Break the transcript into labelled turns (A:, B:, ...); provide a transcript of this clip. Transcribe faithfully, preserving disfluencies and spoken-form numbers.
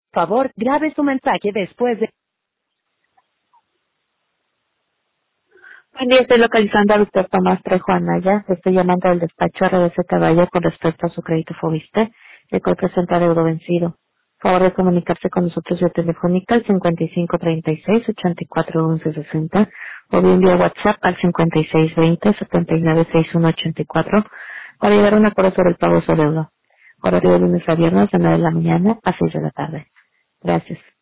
A: Por favor, grabe su mensaje después de...
B: Buen día, estoy localizando a Víctor Tomás Trejo Anaya. Le estoy llamando del despacho R D C Caballo con respecto a su crédito Fobiste, el cual presenta deudo vencido. Favor de comunicarse con nosotros vía telefónica al cincuenta y cinco treinta y seis ochenta y cuatro once sesenta o bien vía WhatsApp al cincuenta y seis veinte setenta y nueve sesenta y uno ochenta y cuatro para llegar a un acuerdo sobre el pago de su deuda. Horario de lunes a viernes de nueve de la mañana a seis de la tarde. Gracias.